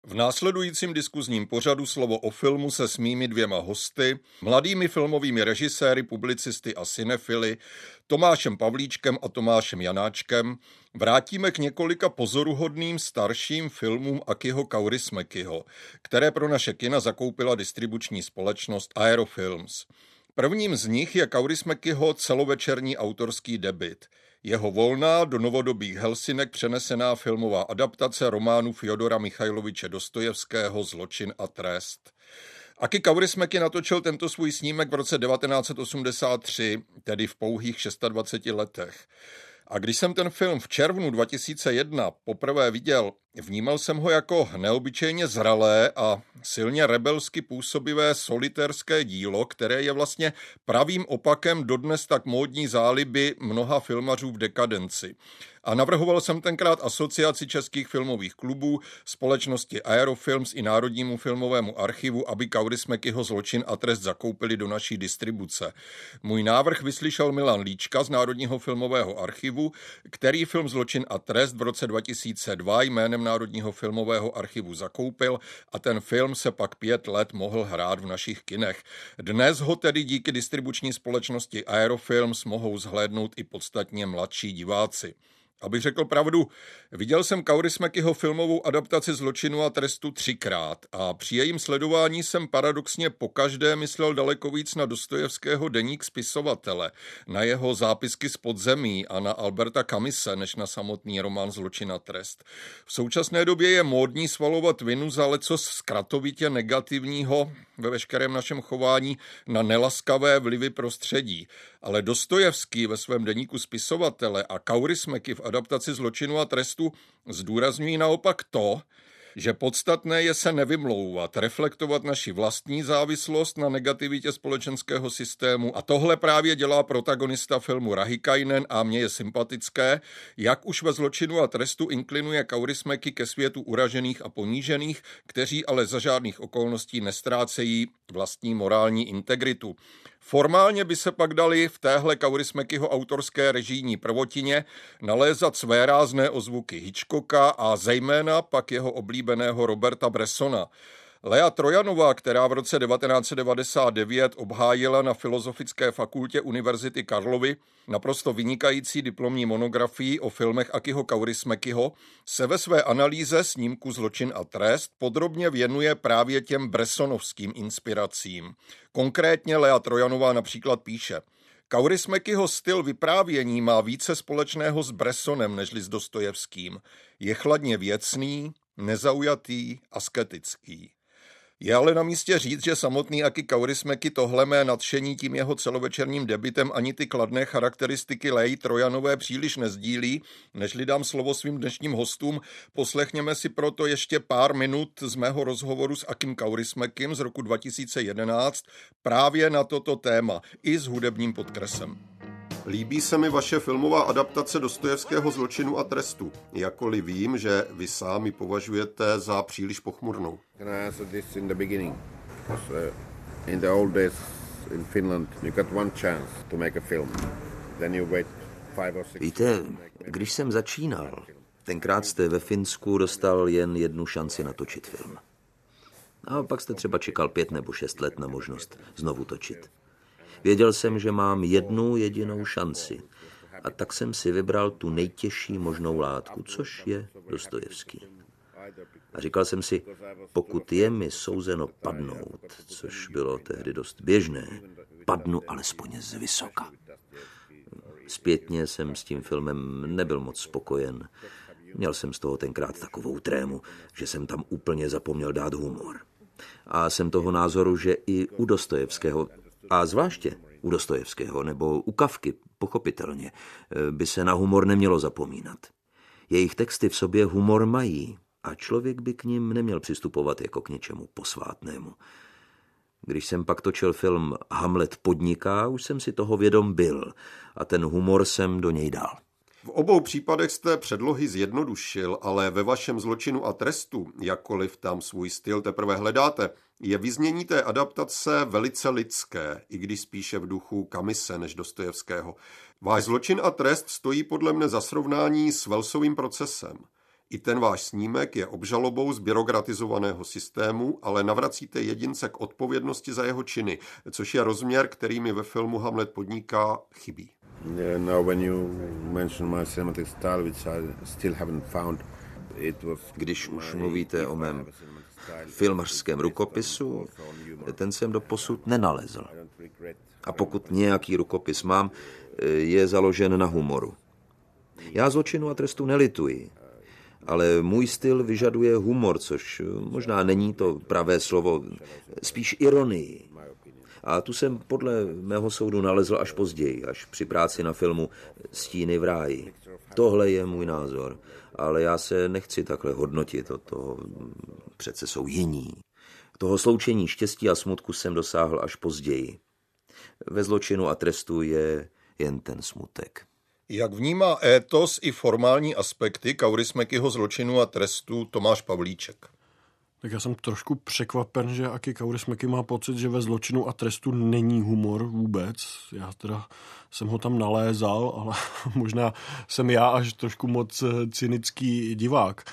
V následujícím diskuzním pořadu Slovo o filmu se s mými dvěma hosty, mladými filmovými režiséry, publicisty a cinefily, Tomášem Pavlíčkem a Tomášem Janáčkem, vrátíme k několika pozoruhodným starším filmům Akiho Kaurismäkiho, které pro naše kina zakoupila distribuční společnost Aerofilms. Prvním z nich je Kaurismäkiho celovečerní autorský debut. Jeho volná do novodobých Helsinek přenesená filmová adaptace románu Fjodora Michajloviče Dostojevského Zločin a trest. Aki Kaurismäki natočil tento svůj snímek v roce 1983, tedy v pouhých 26 letech. A když jsem ten film v červnu 2001 poprvé viděl, vnímal jsem ho jako neobyčejně zralé a silně rebelsky působivé solitérské dílo, které je vlastně pravým opakem dodnes tak módní záliby mnoha filmařů v dekadenci. A navrhoval jsem tenkrát Asociaci českých filmových klubů, společnosti Aerofilms i Národnímu filmovému archivu, aby Kaurismäkiho Zločin a trest zakoupili do naší distribuce. Můj návrh vyslyšel Milan Líčka z Národního filmového archivu, který film Zločin a trest v roce 2002 jménem Národního filmového archivu zakoupil a ten film se pak 5 let mohl hrát v našich kinech. Dnes ho tedy díky distribuční společnosti Aerofilms mohou zhlédnout i podstatně mladší diváci. Abych řekl pravdu, viděl jsem Kaurismäkiho filmovou adaptaci Zločinu a trestu 3krát a při jejím sledování jsem paradoxně pokaždé myslel daleko víc na Dostojevského Deník spisovatele, na jeho zápisky z podzemí a na Alberta Camise, než na samotný román Zločin a trest. V současné době je módní svalovat vinu za lecos zkratovitě negativního ve veškerém našem chování na nelaskavé vlivy prostředí. Ale Dostojevský ve svém deníku spisovatele a Kaurismäki v adaptaci Zločinu a trestu zdůrazňují naopak to, že podstatné je se nevymlouvat, reflektovat naši vlastní závislost na negativitě společenského systému a tohle právě dělá protagonista filmu Rahikainen a mně je sympatické, jak už ve Zločinu a trestu inklinuje Kaurismäki ke světu uražených a ponížených, kteří ale za žádných okolností nestrácejí vlastní morální integritu. Formálně by se pak dali v téhle Kaurismäkiho autorské režijní prvotině nalézat své rázné ozvuky Hitchcocka a zejména pak jeho oblíbeného Roberta Bressona. Lea Trojanová, která v roce 1999 obhájila na Filozofické fakultě Univerzity Karlovy naprosto vynikající diplomní monografii o filmech Akiho Kaurismäkiho, se ve své analýze snímku Zločin a trest podrobně věnuje právě těm bressonovským inspiracím. Konkrétně Lea Trojanová například píše: Kaurismäkiho styl vyprávění má více společného s Bressonem nežli s Dostojevským. Je chladně věcný, nezaujatý, asketický. Je ale na místě říct, že samotný Aki Kaurismäki tohle mé nadšení tím jeho celovečerním debutem ani ty kladné charakteristiky Leji Trojanové příliš nezdílí. Nežli dám slovo svým dnešním hostům, poslechněme si proto ještě pár minut z mého rozhovoru s Akim Kaurismäkim z roku 2011 právě na toto téma i s hudebním podkresem. Líbí se mi vaše filmová adaptace Dostojevského Zločinu a trestu, jakkoliv vím, že vy sami považujete za příliš pochmurnou. In the old days in Finland, you got one chance to make a film. Then you wait 5 or 6. Víte, když jsem začínal, tenkrát jste ve Finsku dostal jen jednu šanci natočit film. A pak jste třeba čekal 5 nebo 6 let na možnost znovu točit. Věděl jsem, že mám jednu jedinou šanci a tak jsem si vybral tu nejtěžší možnou látku, což je Dostojevský. A říkal jsem si, pokud je mi souzeno padnout, což bylo tehdy dost běžné, padnu alespoň z vysoka. Zpětně jsem s tím filmem nebyl moc spokojen. Měl jsem z toho tenkrát takovou trému, že jsem tam úplně zapomněl dát humor. A jsem toho názoru, že i u Dostojevského, a zvláště u Dostojevského nebo u Kafky, pochopitelně, by se na humor nemělo zapomínat. Jejich texty v sobě humor mají a člověk by k nim neměl přistupovat jako k něčemu posvátnému. Když jsem pak točil film Hamlet podniká, už jsem si toho vědom byl a ten humor jsem do něj dal. V obou případech jste předlohy zjednodušil, ale ve vašem Zločinu a trestu, jakkoliv tam svůj styl teprve hledáte, je vyznění té adaptace velice lidské, i když spíše v duchu Camise než Dostojevského. Váš Zločin a trest stojí podle mne za srovnání s Wellsovým procesem. I ten váš snímek je obžalobou z byrokratizovaného systému, ale navracíte jedince k odpovědnosti za jeho činy, což je rozměr, který mi ve filmu Hamlet podniká, chybí. Now when you mention my cinematic style, which I still haven't found, it was... Když už mluvíte o mém filmařském rukopisu, ten jsem doposud nenalezl. A pokud nějaký rukopis mám, je založen na humoru. Já zločinu a trestu nelituji, ale můj styl vyžaduje humor, což možná není to pravé slovo, spíš ironii. A tu jsem podle mého soudu nalezl až později, až při práci na filmu Stíny v ráji. Tohle je můj názor, ale já se nechci takhle hodnotit, od toho přece jsou jiní. Toho sloučení štěstí a smutku jsem dosáhl až později. Ve zločinu a trestu je jen ten smutek. Jak vnímá étos i formální aspekty Kaurismäkiho zločinu a trestu Tomáš Pavlíček? Tak já jsem trošku překvapen, že Aki Kaurismäki má pocit, že ve zločinu a trestu není humor vůbec. Já teda jsem ho tam nalézal, ale možná jsem já až trošku moc cynický divák.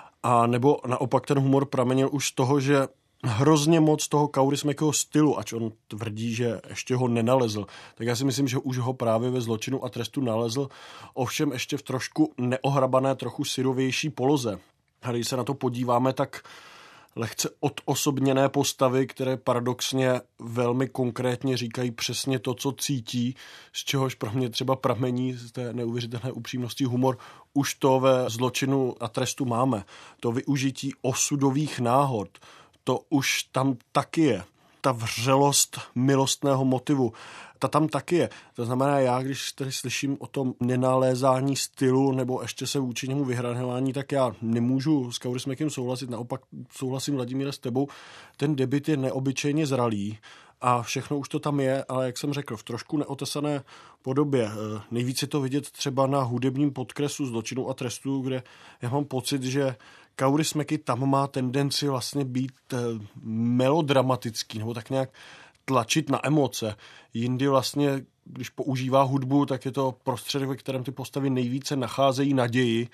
A nebo naopak ten humor pramenil už z toho, že hrozně moc toho Kaurismäkiho stylu, ač on tvrdí, že ještě ho nenalezl, tak já si myslím, že už ho právě ve zločinu a trestu nalezl, ovšem ještě v trošku neohrabané, trochu syrovější poloze. A když se na to podíváme, tak lehce odosobněné postavy, které paradoxně velmi konkrétně říkají přesně to, co cítí, z čehož pro mě třeba pramení z té neuvěřitelné upřímnosti humor, už to ve zločinu a trestu máme. To využití osudových náhod, to už tam taky je. Ta vřelost milostného motivu, ta tam taky je. To znamená, já, když tady slyším o tom nenalézání stylu nebo ještě se vůči němu vyhraňování, tak já nemůžu s Kaurismäkim souhlasit. Naopak souhlasím, Vladimíre, s tebou. Ten debut je neobyčejně zralý a všechno už to tam je, ale jak jsem řekl, v trošku neotesané podobě. Nejvíc je to vidět třeba na hudebním podkresu zločinu a trestu, kde já mám pocit, že Kaurismäki tam má tendenci vlastně být melodramatický nebo tak nějak tlačit na emoce. Jindy vlastně, když používá hudbu, tak je to prostředek, ve kterém ty postavy nejvíce nacházejí naději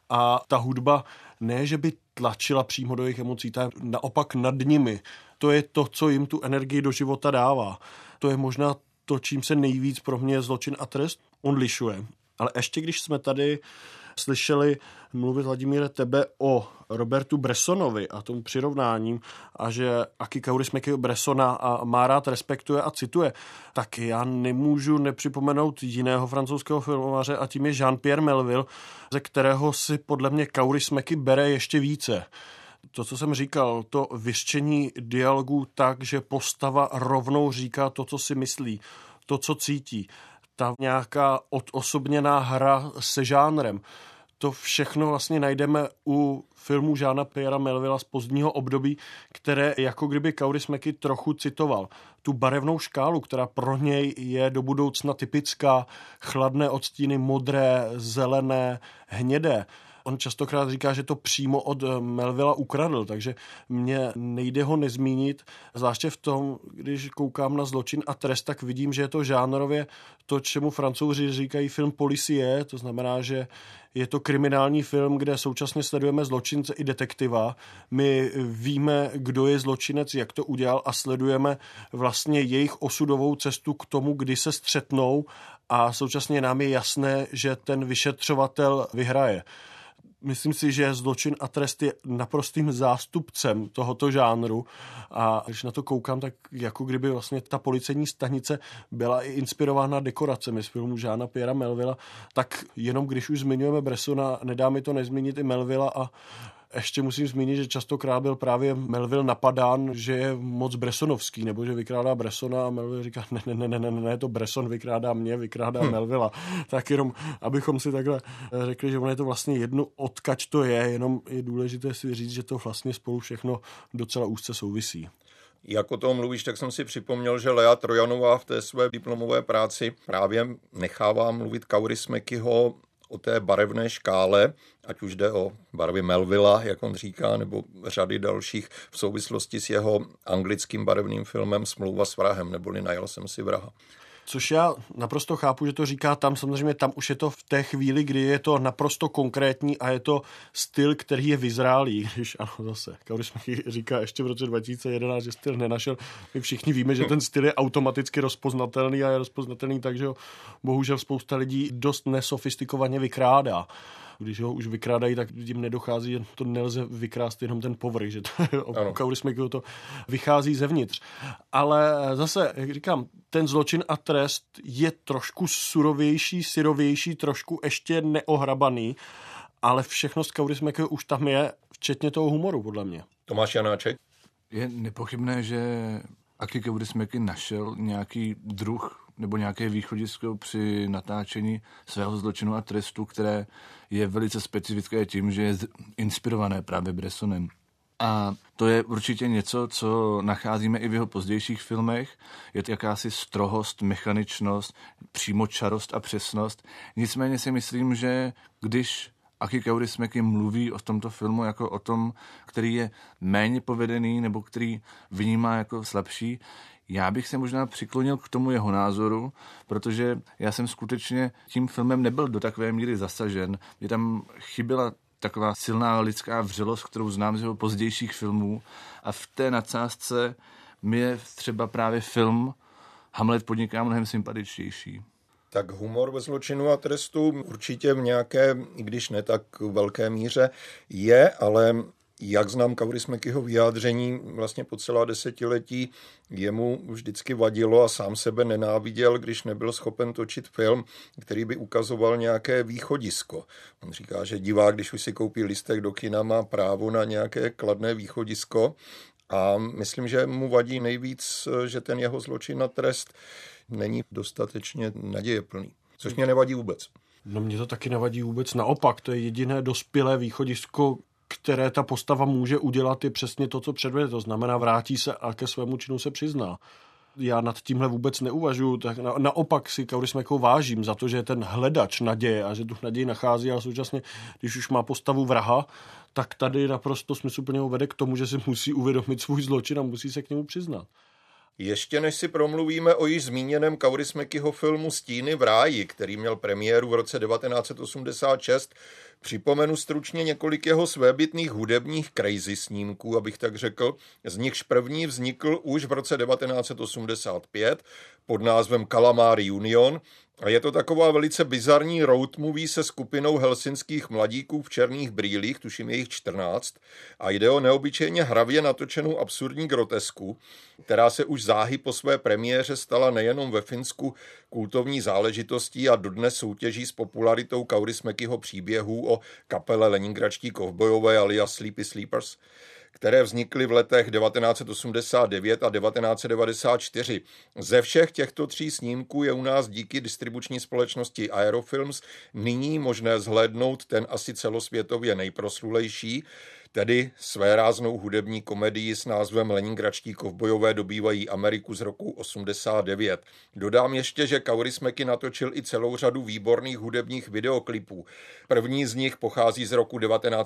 a ta hudba ne, že by tlačila přímo do jejich emocí, ta je naopak nad nimi. To je to, co jim tu energii do života dává. To je možná to, čím se nejvíc pro mě zločin a trest odlišuje. Ale ještě když jsme tady slyšeli mluvit, Vladimíre, tebe o Robertu Bressonovi a tomu přirovnáním a že Aki Kaurismäki Bressona a má rád, respektuje a cituje, tak já nemůžu nepřipomenout jiného francouzského filmaře a tím je Jean-Pierre Melville, ze kterého si podle mě Kaurismäki bere ještě více. To, co jsem říkal, to vyřčení dialogů tak, že postava rovnou říká to, co si myslí, to, co cítí. Ta nějaká odosobněná hra se žánrem. To všechno vlastně najdeme u filmů Jeana Pierra Melvilla z pozdního období, které jako kdyby Kaurismäki trochu citoval. Tu barevnou škálu, která pro něj je do budoucna typická, chladné odstíny, modré, zelené, hnědé. On častokrát říká, že to přímo od Melvilla ukradl, takže mně nejde ho nezmínit, zvláště v tom, když koukám na zločin a trest, tak vidím, že je to žánrově to, čemu Francouzi říkají film policie, to znamená, že je to kriminální film, kde současně sledujeme zločince i detektiva. My víme, kdo je zločinec, jak to udělal a sledujeme vlastně jejich osudovou cestu k tomu, kdy se střetnou a současně nám je jasné, že ten vyšetřovatel vyhraje. Myslím si, že zločin a trest je naprostým zástupcem tohoto žánru a když na to koukám, tak jako kdyby vlastně ta policejní stanice byla i inspirována dekoracemi z filmu Jeana Pierra Melvilla, tak jenom když už zmiňujeme Bressona, nedá mi to nezmínit i Melvilla a ještě musím zmínit, že častokrát byl právě Melville napadán, že je moc bressonovský, nebo že vykrádá Bressona a Melville říká, ne, to Bresson vykrádá mě, vykrádá Melvilla. Tak jenom, abychom si takhle řekli, že ono je to vlastně jedno, odkaď to je, jenom je důležité si říct, že to vlastně spolu všechno docela úzce souvisí. Jak o tom mluvíš, tak jsem si připomněl, že Lea Trojanová v té své diplomové práci právě nechává mluvit Kaurismäkiho o té barevné škále, ať už jde o barvy Melvilla, jak on říká, nebo řady dalších v souvislosti s jeho anglickým barevným filmem Smlouva s vrahem, neboli Najal jsem si vraha. Což já naprosto chápu, že to říká tam, samozřejmě tam už je to v té chvíli, kdy je to naprosto konkrétní a je to styl, který je vyzrálý, když ano, zase, Kaurismäki říká ještě v roce 2011, že styl nenašel. My všichni víme, že ten styl je automaticky rozpoznatelný a je rozpoznatelný, takže ho bohužel spousta lidí dost nesofistikovaně vykrádá. Když ho už vykrádají, tak jim nedochází, že to nelze vykrást jenom ten povrch, že u Kaurismäkiho to vychází zevnitř. Ale zase, jak říkám, ten zločin a trest je trošku surovější, syrovější, trošku ještě neohrabaný, ale všechno z Kaurismäkiho už tam je, včetně toho humoru, podle mě. Tomáš Janáček? Je nepochybné, že Aki Kaurismäki našel nějaký druh nebo nějaké východisko při natáčení svého zločinu a trestu, které je velice specifické tím, že je inspirované právě Bressonem. A to je určitě něco, co nacházíme i v jeho pozdějších filmech. Je to jakási strohost, mechaničnost, přímočarost a přesnost. Nicméně si myslím, že když Aki Kaurismäki mluví o tomto filmu jako o tom, který je méně povedený nebo který vnímá jako slabší, já bych se možná přiklonil k tomu jeho názoru, protože já jsem skutečně tím filmem nebyl do takové míry zasažen. Mě tam chyběla taková silná lidská vřelost, kterou znám z jeho pozdějších filmů, a v té nadsázce mi je třeba právě film Hamlet podniká mnohem sympatičtější. Tak humor ve zločinu a trestu určitě v nějaké, i když ne tak velké míře, je, ale jak znám Kaurismäkiho vyjádření vlastně po celá desetiletí, jemu vždycky vadilo a sám sebe nenáviděl, když nebyl schopen točit film, který by ukazoval nějaké východisko. On říká, že divák, když už si koupí lístek do kina, má právo na nějaké kladné východisko, a myslím, že mu vadí nejvíc, že ten jeho zločin a trest není dostatečně nadějeplný. Což mě nevadí vůbec. No mě to taky nevadí vůbec, naopak, to je jediné dospělé východisko, které ta postava může udělat, je přesně to, co předvede. To znamená, vrátí se a ke svému činu se přizná. Já nad tímhle vůbec neuvažuji, tak naopak si Kaurismäkiho vážím za to, že je ten hledač naděje a že tu naději nachází, a současně, když už má postavu vraha, tak tady naprosto smysluplně ho vede k tomu, že si musí uvědomit svůj zločin a musí se k němu přiznat. Ještě než si promluvíme o již zmíněném Kaurismäkiho filmu Stíny v ráji, který měl premiéru v roce 1986, připomenu stručně několik jeho svébytných hudebních crazy snímků, abych tak řekl. Z nichž první vznikl už v roce 1985 pod názvem Calamari Union, a je to taková velice bizarní road movie se skupinou helsinských mladíků v černých brýlích, tuším je jich 14, a jde o neobyčejně hravě natočenou absurdní grotesku, která se už záhy po své premiéře stala nejenom ve Finsku kultovní záležitostí a dodnes soutěží s popularitou Kaurismäkiho příběhů o kapele Leningradští kovbojové alias Sleepy Sleepers, které vznikly v letech 1989 a 1994. Ze všech těchto 3 snímků je u nás díky distribuční společnosti Aerofilms nyní možné zhlédnout ten asi celosvětově nejproslulejší, tedy svéráznou hudební komedii s názvem Leningradští kovbojové dobývají Ameriku z roku 89. Dodám ještě, že Kaurismäki natočil i celou řadu výborných hudebních videoklipů. První z nich pochází z roku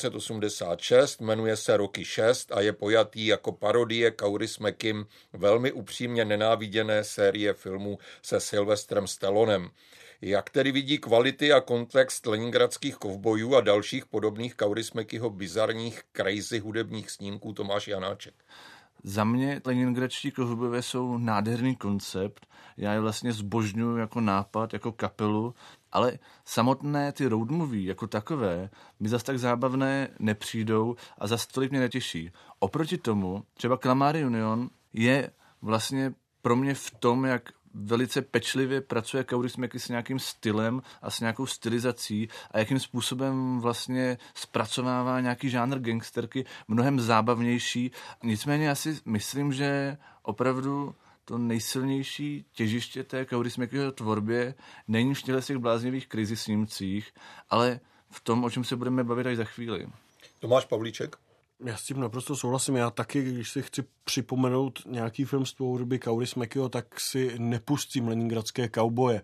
1986, jmenuje se Rocky 6 a je pojatý jako parodie Kaurismäkim velmi upřímně nenáviděné série filmů se Sylvestrem Stallonem. Jak tedy vidí kvality a kontext leningradských kovbojů a dalších podobných Kaurismäkiho bizarních crazy hudebních snímků Tomáš Janáček? Za mě Leningradští kovbojové jsou nádherný koncept. Já je vlastně zbožňuji jako nápad, jako kapelu, ale samotné ty road movie jako takové mi zas tak zábavné nepřijdou a zas tolik mě netěší. Oproti tomu třeba Calamari Union je vlastně pro mě v tom, jak velice pečlivě pracuje Kaurismäki s nějakým stylem a s nějakou stylizací a jakým způsobem vlastně zpracovává nějaký žánr gangsterky mnohem zábavnější. Nicméně já si myslím, že opravdu to nejsilnější těžiště té Kaurismäkiho tvorbě není v těch bláznivých krizi snímcích, ale v tom, o čem se budeme bavit až za chvíli. Tomáš Pavlíček? Já s tím naprosto souhlasím. Já taky, když si chci připomenout nějaký film z tvorby Kaurismäkiho, tak si nepustím Leningradské kauboje.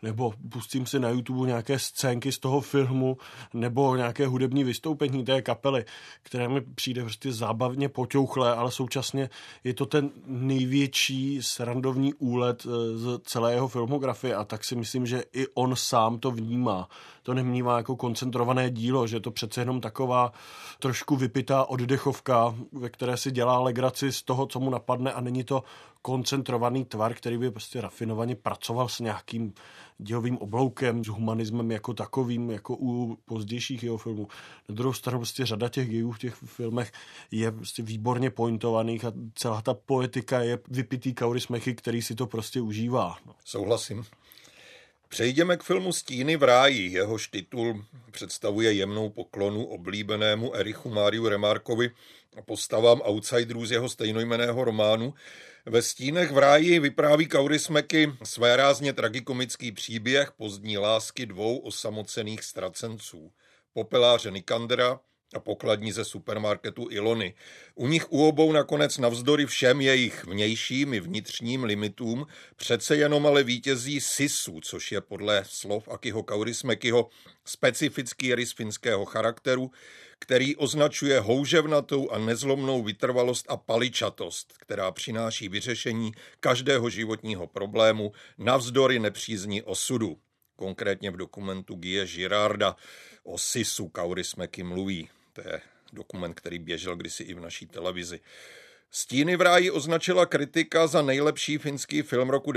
nebo pustím si na YouTube nějaké scénky z toho filmu, nebo nějaké hudební vystoupení té kapely, které mi přijde prostě zábavně poťouchlé, ale současně je to ten největší srandovní úlet z celé jeho filmografie a tak si myslím, že i on sám to vnímá. To nevnímá jako koncentrované dílo, že je to přece jenom taková trošku vypitá oddechovka, ve které si dělá legraci z toho, co mu napadne a není to koncentrovaný tvar, který by prostě rafinovaně pracoval s nějakým dějovým obloukem, s humanismem jako takovým, jako u pozdějších jeho filmů. Na druhou stranu prostě řada těch dějů v těch filmech je prostě výborně pointovaných a celá ta poetika je vypitý kaurismäki, který si to prostě užívá. Souhlasím. Přejdeme k filmu Stíny v ráji. Jehož titul představuje jemnou poklonu oblíbenému Erichu Máriu Remarqueovi a postavám outsiderů z jeho stejnojmenného románu. Ve Stínech v ráji vypráví kaurismäki svérázně tragikomický příběh pozdní lásky dvou osamocených ztracenců. Popeláře Nikandra a pokladní ze supermarketu Ilony. U nich u obou nakonec navzdory všem jejich vnějším i vnitřním limitům přece jenom ale vítězí Sisu, což je podle slov Akiho Kaurismäkiho specifický rys finského charakteru, který označuje houževnatou a nezlomnou vytrvalost a paličatost, která přináší vyřešení každého životního problému navzdory nepřízni osudu. Konkrétně v dokumentu Guye Girarda o Sisu Kaurismäki mluví. To je dokument, který běžel kdysi i v naší televizi. Stíny v ráji označila kritika za nejlepší finský film roku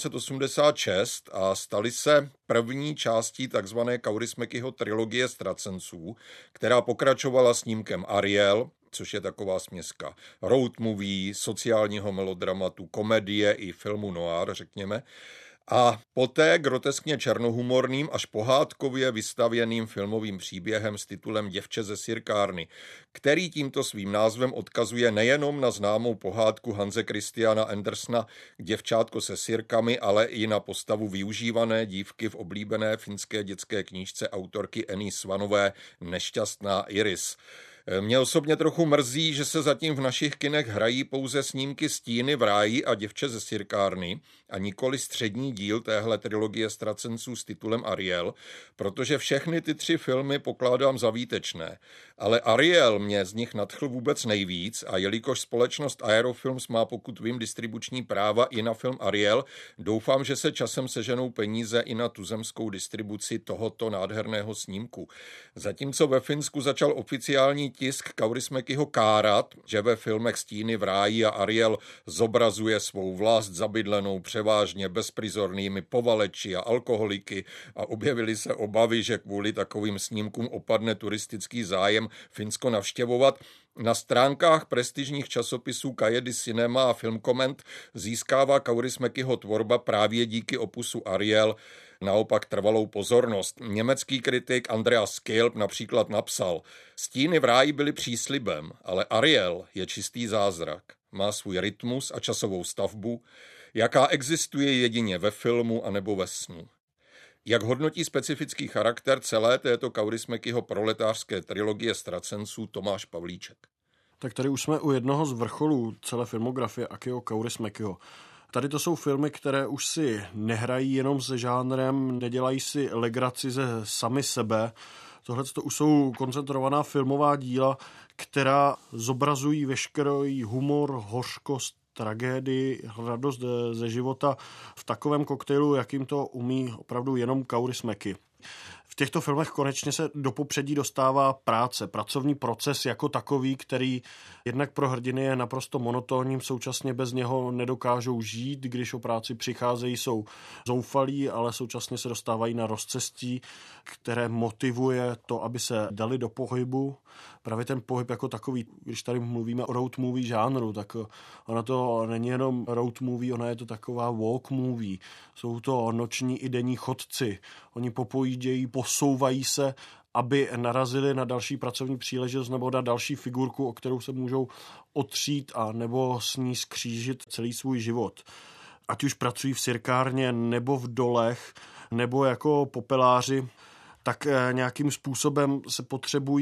1986 a staly se první částí takzvané Kaurismäkiho trilogie ztracenců, která pokračovala snímkem Ariel, což je taková směska road movie, sociálního melodramatu, komedie i filmu noir, řekněme, a poté groteskně černohumorným až pohádkově vystavěným filmovým příběhem s titulem Děvče ze sirkárny, který tímto svým názvem odkazuje nejenom na známou pohádku Hanse Christiana Andersena Děvčátko se sirkami, ale i na postavu využívané dívky v oblíbené finské dětské knížce autorky Annie Swanové Nešťastná Iris. Mě osobně trochu mrzí, že se zatím v našich kinech hrají pouze snímky Stíny v ráji a Děvče ze sirkárny a nikoli střední díl téhle trilogie ztracenců s titulem Ariel, protože všechny ty tři filmy pokládám za výtečné. Ale Ariel mě z nich nadchl vůbec nejvíc a jelikož společnost Aerofilms má, pokud vím, distribuční práva i na film Ariel, doufám, že se časem seženou peníze i na tuzemskou distribuci tohoto nádherného snímku. Zatímco ve Finsku začal oficiální tisk Kaurismäkiho kárat, že ve filmech Stíny v ráji a Ariel zobrazuje svou vlast zabydlenou převážně bezprizornými povaleči a alkoholiky a objevily se obavy, že kvůli takovým snímkům opadne turistický zájem Finsko navštěvovat. Na stránkách prestižních časopisů Kajedy Cinema a Filmkoment získává Kaurismäkiho tvorba právě díky opusu Ariel naopak trvalou pozornost. Německý kritik Andreas Kilp například napsal: Stíny v ráji byly příslibem, ale Ariel je čistý zázrak. Má svůj rytmus a časovou stavbu, jaká existuje jedině ve filmu anebo ve snu. Jak hodnotí specifický charakter celé této Kaurismäkiho proletářské trilogie ztracenců Tomáš Pavlíček? Tak tady už jsme u jednoho z vrcholů celé filmografie Akiho Kaurismäkiho. Tady to jsou filmy, které už si nehrají jenom se žánrem, nedělají si legraci ze sami sebe. Tohle to už jsou koncentrovaná filmová díla, která zobrazují veškerý humor, hořkost, tragédii, radost ze života v takovém koktejlu, jakým to umí opravdu jenom Kaurismäki. V těchto filmech konečně se do popředí dostává práce, pracovní proces jako takový, který jednak pro hrdiny je naprosto monotónním, současně bez něho nedokážou žít, když o práci přicházejí, jsou zoufalí, ale současně se dostávají na rozcestí, které motivuje to, aby se dali do pohybu. Právě ten pohyb jako takový, když tady mluvíme o road movie žánru, tak ona to není jenom road movie, ona je to taková walk movie. Jsou to noční i denní chodci. Oni popojíždějí, posouvají se, aby narazili na další pracovní příležitost nebo na další figurku, o kterou se můžou otřít a nebo s ní skřížit celý svůj život. Ať už pracují v sirkárně nebo v dolech, nebo jako popeláři, tak nějakým způsobem se potřebují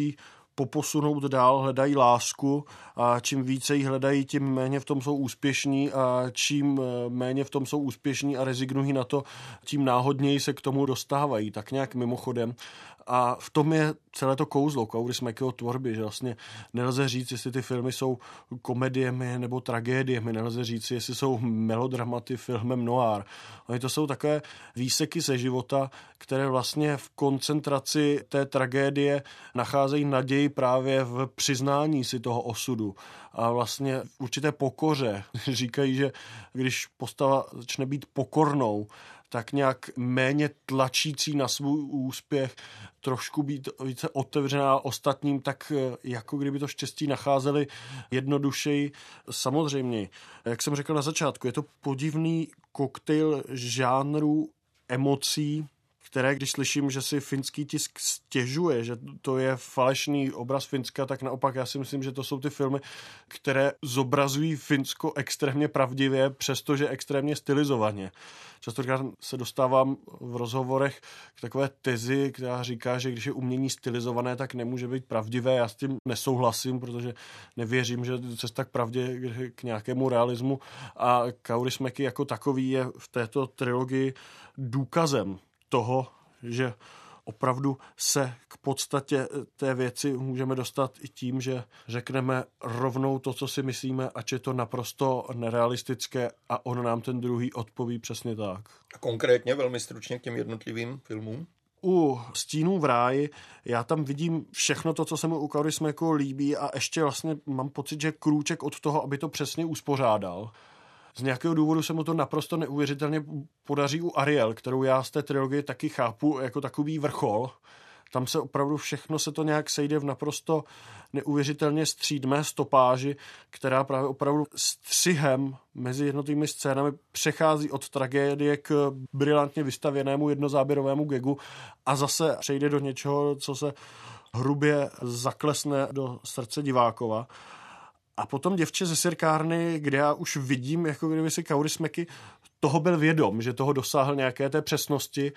poposunout dál, hledají lásku a čím více jí hledají, tím méně v tom jsou úspěšní a čím méně v tom jsou úspěšní a rezignují na to, tím náhodněji se k tomu dostávají, tak nějak mimochodem. A v tom je celé to kouzlo Kaurismäkiho tvorby, že vlastně nelze říct, jestli ty filmy jsou komediemi nebo tragédiemi, nelze říct, jestli jsou melodramaty filmem noir. Oni to jsou takové výseky ze života, které vlastně v koncentraci té tragédie nacházejí naději právě v přiznání si toho osudu a vlastně v určité pokoře. Říkají, že když postava začne být pokornou, tak nějak méně tlačící na svůj úspěch, trošku být více otevřená ostatním, tak jako kdyby to štěstí nacházeli jednodušeji. Samozřejmě, jak jsem řekl na začátku, je to podivný koktejl žánrů, emocí, které, když slyším, že si finský tisk stěžuje, že to je falešný obraz Finska, tak naopak já si myslím, že to jsou ty filmy, které zobrazují Finsko extrémně pravdivě, přestože extrémně stylizovaně. Častokrát se dostávám v rozhovorech k takové tezi, která říká, že když je umění stylizované, tak nemůže být pravdivé. Já s tím nesouhlasím, protože nevěřím, že cesta k pravdě k nějakému realismu. A Kaurismäki jako takový je v této trilogii důkazem toho, že opravdu se k podstatě té věci můžeme dostat i tím, že řekneme rovnou to, co si myslíme, ač je to naprosto nerealistické a on nám ten druhý odpoví přesně tak. A konkrétně velmi stručně k těm jednotlivým filmům? U Stínů v ráji já tam vidím všechno to, co se mu u Kaurismäkiho líbí a ještě vlastně mám pocit, že krůček od toho, aby to přesně uspořádal. Z nějakého důvodu se mu to naprosto neuvěřitelně podaří u Ariel, kterou já z té trilogie taky chápu jako takový vrchol. Tam se opravdu všechno se to nějak sejde v naprosto neuvěřitelně střídmé stopáži, která právě opravdu střihem mezi jednotlivými scénami přechází od tragédie k brilantně vystavěnému jednozáběrovému gagu a zase přejde do něčeho, co se hrubě zaklesne do srdce divákova. A potom Děvče ze sirkárny, kde já už vidím, jako kdyby si Kaurismäki toho byl vědom, že toho dosáhl nějaké té přesnosti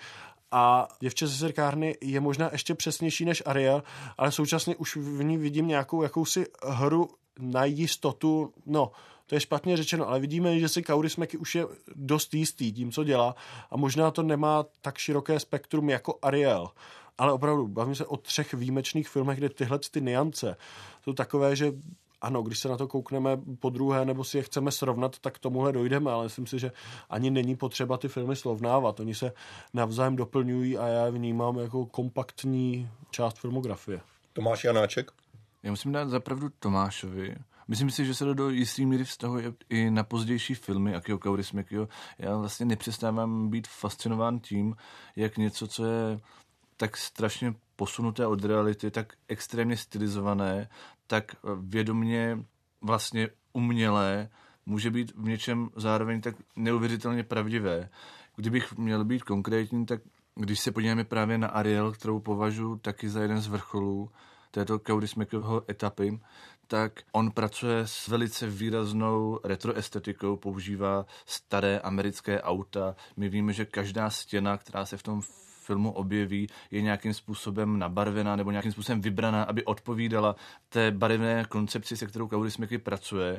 a Děvče ze sirkárny je možná ještě přesnější než Ariel, ale současně už v ní vidím nějakou jakousi hru na jistotu, no, to je špatně řečeno, ale vidíme, že si Kaurismäki už je dost jistý tím, co dělá a možná to nemá tak široké spektrum jako Ariel. Ale opravdu, bavím se o 3 výjimečných filmech, kde tyhle ty nuance jsou takové, že ano, když se na to koukneme po druhé, nebo si je chceme srovnat, tak k tomuhle dojdeme, ale myslím si, že ani není potřeba ty filmy srovnávat. Oni se navzájem doplňují a já je vnímám jako kompaktní část filmografie. Tomáš Janáček? Já musím dát zapravdu Tomášovi. Myslím si, že se to do jistý míry vztahuje i na pozdější filmy Akio Kaurismäkiho. Já vlastně nepřestávám být fascinován tím, jak něco, co je tak strašně posunuté od reality, tak extrémně stylizované, tak vědomě vlastně umělé, může být v něčem zároveň tak neuvěřitelně pravdivé. Kdybych měl být konkrétní, tak když se podíváme právě na Ariel, kterou považuji taky za jeden z vrcholů této Kaurismäkiho etapy, tak on pracuje s velice výraznou retroestetikou, používá staré americké auta. My víme, že každá stěna, která se v tom filmu objeví, je nějakým způsobem nabarvená nebo nějakým způsobem vybraná, aby odpovídala té barevné koncepci, se kterou Kaurismäki pracuje.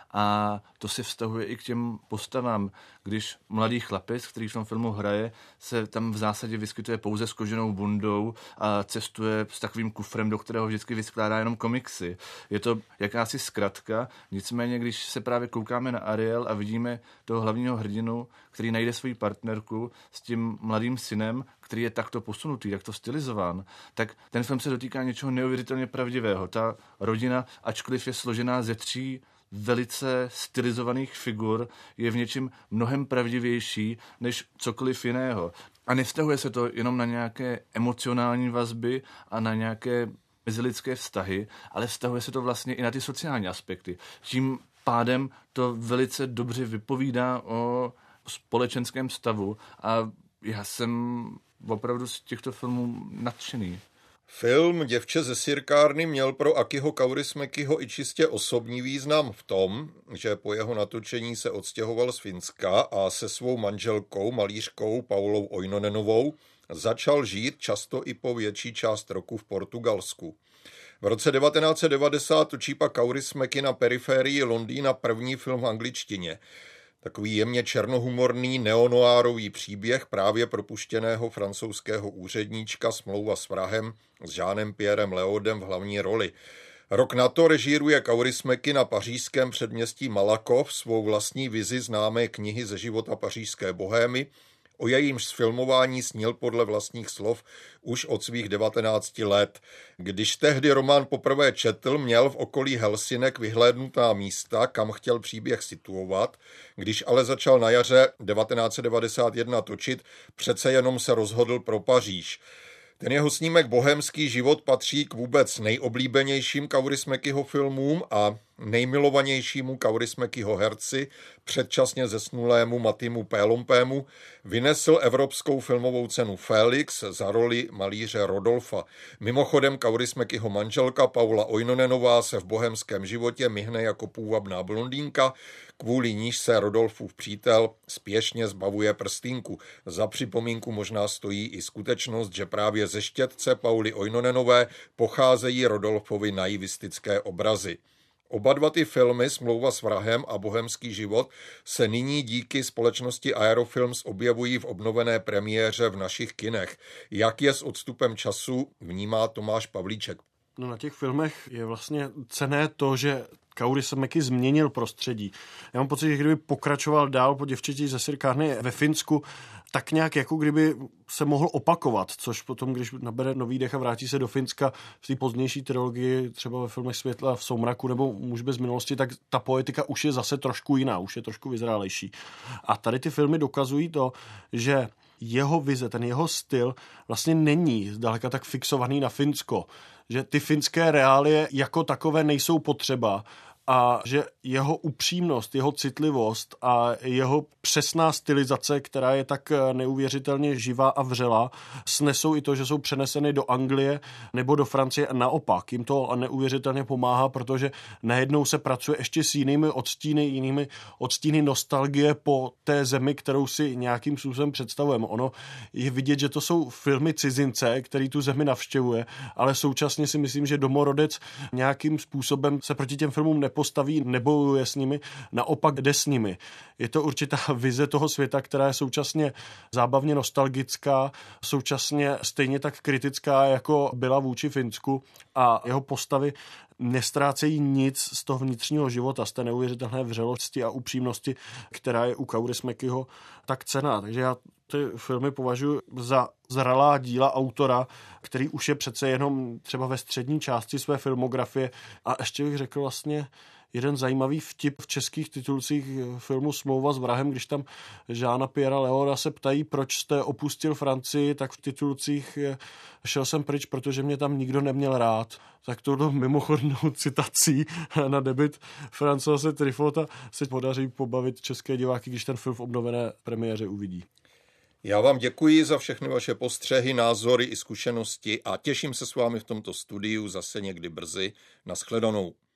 A to se vztahuje i k těm postavám. Když mladý chlapec, který v tom filmu hraje, se tam v zásadě vyskytuje pouze s koženou bundou a cestuje s takovým kufrem, do kterého vždycky vyskládá jenom komiksy. Je to jakási zkratka, nicméně když se právě koukáme na Ariel a vidíme toho hlavního hrdinu, který najde svoji partnerku s tím mladým synem, který je takto posunutý, takto stylizován, tak ten film se dotýká něčeho neuvěřitelně pravdivého. Ta rodina, ačkoliv je složená ze 3 velice stylizovaných figur, je v něčem mnohem pravdivější než cokoliv jiného. A nevztahuje se to jenom na nějaké emocionální vazby a na nějaké mezilidské vztahy, ale vztahuje se to vlastně i na ty sociální aspekty. Tím pádem to velice dobře vypovídá o společenském stavu a já jsem opravdu z těchto filmů nadšený. Film Děvče ze sirkárny měl pro Akiho Kaurismäkiho i čistě osobní význam v tom, že po jeho natočení se odstěhoval z Finska a se svou manželkou, malířkou Paulou Oinonenovou, začal žít často i po větší část roku v Portugalsku. V roce 1990 točí pak Kaurismäki na periférii Londýna první film v angličtině. Takový jemně černohumorný neonoárový příběh právě propuštěného francouzského úředníčka Smlouva s vrahem s Jeanem Pierrem Léodem v hlavní roli. Rok na to režíruje Kaurismäki na pařížském předměstí Malakoff svou vlastní vizi známé knihy ze života pařížské bohémy, o jejímž sfilmování snil podle vlastních slov už od svých 19 let. Když tehdy román poprvé četl, měl v okolí Helsinek vyhlédnutá místa, kam chtěl příběh situovat. Když ale začal na jaře 1991 točit, přece jenom se rozhodl pro Paříž. Ten jeho snímek Bohémský život patří k vůbec nejoblíbenějším Kaurismäkiho filmům a nejmilovanějšímu Kaurismäkiho herci, předčasně zesnulému Matimu Pélompému, vynesl Evropskou filmovou cenu Félix za roli malíře Rodolfa. Mimochodem Kaurismäkiho manželka Paula Oinonenová se v Bohémském životě mihne jako půvabná blondýnka, kvůli níž se Rodolfův přítel spěšně zbavuje prstýnku. Za připomínku možná stojí i skutečnost, že právě ze štětce Pauly Oinonenové pocházejí Rodolfovi naivistické obrazy. Oba dva ty filmy, Smlouva s vrahem a Bohémský život, se nyní díky společnosti Aerofilms objevují v obnovené premiéře v našich kinech. Jak je s odstupem času, vnímá Tomáš Pavlíček. No, na těch filmech je vlastně cenné to, že Kaurismäki změnil prostředí. Já mám pocit, že kdyby pokračoval dál po Děvčeti ze sirkárny ve Finsku, tak nějak jako kdyby se mohl opakovat, což potom, když nabere nový dech a vrátí se do Finska v té pozdější trilogii, třeba ve filmech Světla v soumraku nebo Muž bez minulosti, tak ta poetika už je zase trošku jiná, už je trošku vyzrálejší. A tady ty filmy dokazují to, že jeho vize, ten jeho styl vlastně není zdaleka tak fixovaný na Finsko, že ty finské reálie jako takové nejsou potřeba a že jeho upřímnost, jeho citlivost a jeho přesná stylizace, která je tak neuvěřitelně živá a vřelá, snesou i to, že jsou přeneseny do Anglie nebo do Francie a naopak. Jim to neuvěřitelně pomáhá, protože najednou se pracuje ještě s jinými odstíny nostalgie po té zemi, kterou si nějakým způsobem představujeme. Ono je vidět, že to jsou filmy cizince, který tu zemi navštěvuje, ale současně si myslím, že domorodec nějakým způsobem se proti těm filmům nepostaví, nebojuje s nimi, naopak jde s nimi. Je to určitá vize toho světa, která je současně zábavně nostalgická, současně stejně tak kritická, jako byla vůči Finsku, a jeho postavy nestrácejí nic z toho vnitřního života, z té neuvěřitelné vřelosti a upřímnosti, která je u Kaurismäkiho tak cenná. Takže já ty filmy považuji za zralá díla autora, který už je přece jenom třeba ve střední části své filmografie. A ještě bych řekl vlastně jeden zajímavý vtip v českých titulcích filmu Smlouva s vrahem, když tam Jeana Pierra Léoda se ptají, proč jste opustil Francii, tak v titulcích šel jsem pryč, protože mě tam nikdo neměl rád. Tak tohle mimochodnou citací na debut Francoise Triffota se podaří pobavit české diváky, když ten film v obnovené premiéře uvidí. Já vám děkuji za všechny vaše postřehy, názory i zkušenosti a těším se s vámi v tomto studiu zase někdy brzy. Nashledanou.